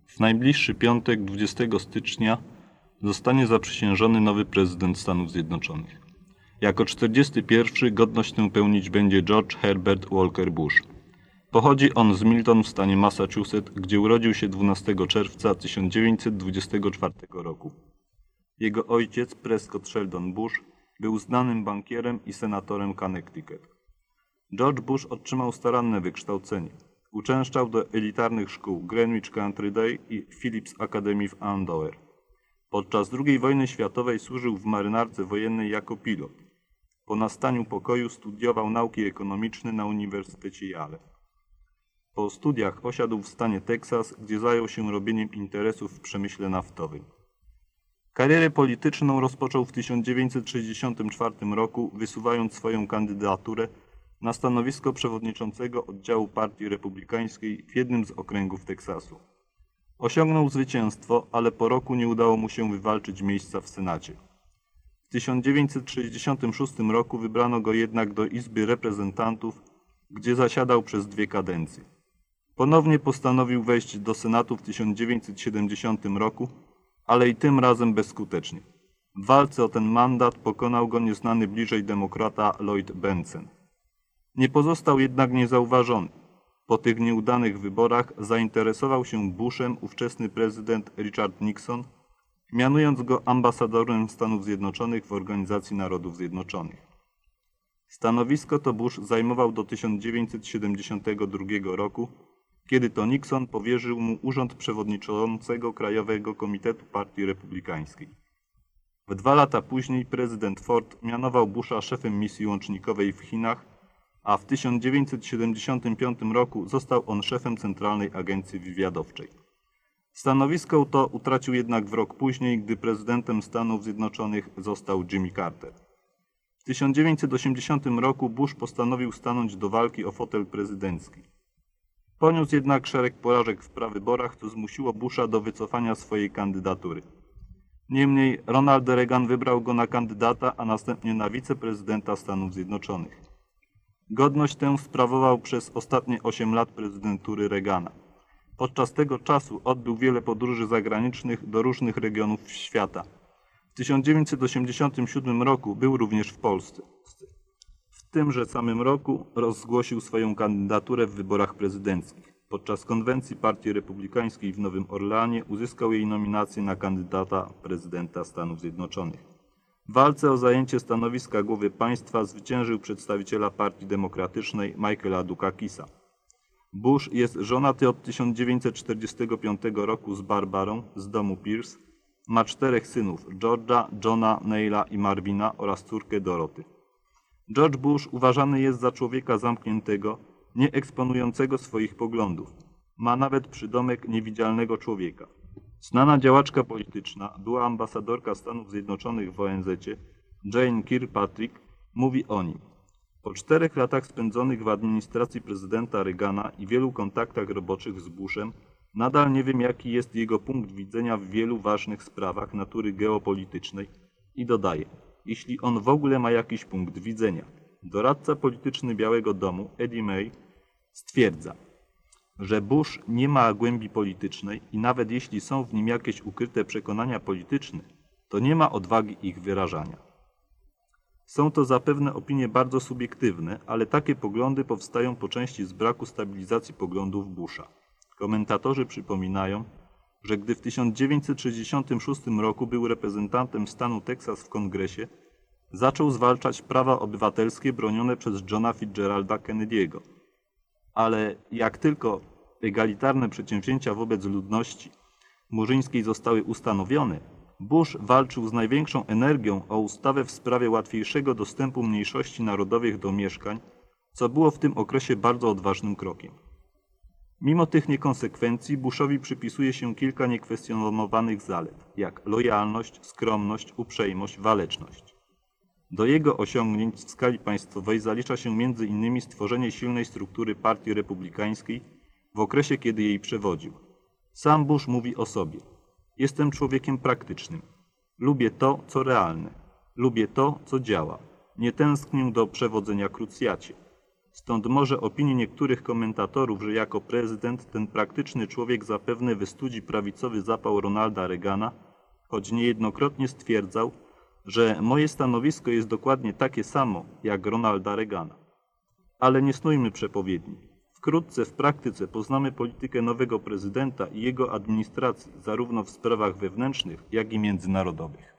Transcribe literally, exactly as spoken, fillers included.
W najbliższy piątek, dwudziestego stycznia, zostanie zaprzysiężony nowy prezydent Stanów Zjednoczonych. Jako czterdziesty pierwszy godność tę pełnić będzie George Herbert Walker Bush. Pochodzi on z Milton w stanie Massachusetts, gdzie urodził się dwunastego czerwca tysiąc dziewięćset dwudziestego czwartego roku. Jego ojciec, Prescott Sheldon Bush, był znanym bankierem i senatorem Connecticut. George Bush otrzymał staranne wykształcenie. Uczęszczał do elitarnych szkół Greenwich Country Day i Phillips Academy w Andover. Podczas drugiej wojny światowej służył w marynarce wojennej jako pilot. Po nastaniu pokoju studiował nauki ekonomiczne na Uniwersytecie Yale. Po studiach osiadł w stanie Teksas, gdzie zajął się robieniem interesów w przemyśle naftowym. Karierę polityczną rozpoczął w tysiąc dziewięćset sześćdziesiątym czwartym roku, wysuwając swoją kandydaturę na stanowisko przewodniczącego oddziału Partii Republikańskiej w jednym z okręgów Teksasu. Osiągnął zwycięstwo, ale po roku nie udało mu się wywalczyć miejsca w Senacie. W tysiąc dziewięćset sześćdziesiątym szóstym roku wybrano go jednak do Izby Reprezentantów, gdzie zasiadał przez dwie kadencje. Ponownie postanowił wejść do Senatu w tysiąc dziewięćset siedemdziesiątym roku, ale i tym razem bezskutecznie. W walce o ten mandat pokonał go nieznany bliżej demokrata Lloyd Bentsen. Nie pozostał jednak niezauważony. Po tych nieudanych wyborach zainteresował się Bushem ówczesny prezydent Richard Nixon, mianując go ambasadorem Stanów Zjednoczonych w Organizacji Narodów Zjednoczonych. Stanowisko to Bush zajmował do tysiąc dziewięćset siedemdziesiątego drugiego roku, kiedy to Nixon powierzył mu urząd przewodniczącego Krajowego Komitetu Partii Republikańskiej. W dwa lata później prezydent Ford mianował Busha szefem misji łącznikowej w Chinach, a w tysiąc dziewięćset siedemdziesiątym piątym roku został on szefem Centralnej Agencji Wywiadowczej. Stanowisko to utracił jednak w rok później, gdy prezydentem Stanów Zjednoczonych został Jimmy Carter. W tysiąc dziewięćset osiemdziesiątym roku Bush postanowił stanąć do walki o fotel prezydencki. Poniósł jednak szereg porażek w prawyborach, co zmusiło Busha do wycofania swojej kandydatury. Niemniej Ronald Reagan wybrał go na kandydata, a następnie na wiceprezydenta Stanów Zjednoczonych. Godność tę sprawował przez ostatnie osiem lat prezydentury Reagana. Podczas tego czasu odbył wiele podróży zagranicznych do różnych regionów świata. W tysiąc dziewięćset osiemdziesiątym siódmym roku był również w Polsce. W tymże samym roku rozgłosił swoją kandydaturę w wyborach prezydenckich. Podczas konwencji Partii Republikańskiej w Nowym Orleanie uzyskał jej nominację na kandydata prezydenta Stanów Zjednoczonych. W walce o zajęcie stanowiska głowy państwa zwyciężył przedstawiciela Partii Demokratycznej Michaela Dukakisa. Bush jest żonaty od tysiąc dziewięćset czterdziestego piątego roku z Barbarą z domu Pierce. Ma czterech synów: George'a, Johna, Neila i Marvina oraz córkę Doroty. George Bush uważany jest za człowieka zamkniętego, nie eksponującego swoich poglądów. Ma nawet przydomek niewidzialnego człowieka. Znana działaczka polityczna, była ambasadorka Stanów Zjednoczonych w O N Z-cie, Jane Kirkpatrick, mówi o nim: po czterech latach spędzonych w administracji prezydenta Reagana i wielu kontaktach roboczych z Bushem, nadal nie wiem, jaki jest jego punkt widzenia w wielu ważnych sprawach natury geopolitycznej i dodaje: jeśli on w ogóle ma jakiś punkt widzenia. Doradca polityczny Białego Domu, Eddie May, stwierdza, że Bush nie ma głębi politycznej i nawet jeśli są w nim jakieś ukryte przekonania polityczne, to nie ma odwagi ich wyrażania. Są to zapewne opinie bardzo subiektywne, ale takie poglądy powstają po części z braku stabilizacji poglądów Busha. Komentatorzy przypominają, że gdy w tysiąc dziewięćset sześćdziesiątym szóstym roku był reprezentantem stanu Teksas w Kongresie, zaczął zwalczać prawa obywatelskie bronione przez Johna Fitzgeralda Kennedy'ego. Ale jak tylko egalitarne przedsięwzięcia wobec ludności murzyńskiej zostały ustanowione, Bush walczył z największą energią o ustawę w sprawie łatwiejszego dostępu mniejszości narodowych do mieszkań, co było w tym okresie bardzo odważnym krokiem. Mimo tych niekonsekwencji Bushowi przypisuje się kilka niekwestionowanych zalet, jak lojalność, skromność, uprzejmość, waleczność. Do jego osiągnięć w skali państwowej zalicza się między innymi stworzenie silnej struktury Partii Republikańskiej w okresie, kiedy jej przewodził. Sam Bush mówi o sobie: jestem człowiekiem praktycznym. Lubię to, co realne. Lubię to, co działa. Nie tęsknię do przewodzenia krucjacie. Stąd może opinie niektórych komentatorów, że jako prezydent ten praktyczny człowiek zapewne wystudzi prawicowy zapał Ronalda Reagana, choć niejednokrotnie stwierdzał, że moje stanowisko jest dokładnie takie samo jak Ronalda Reagana. Ale nie snujmy przepowiedni. Wkrótce w praktyce poznamy politykę nowego prezydenta i jego administracji, zarówno w sprawach wewnętrznych, jak i międzynarodowych.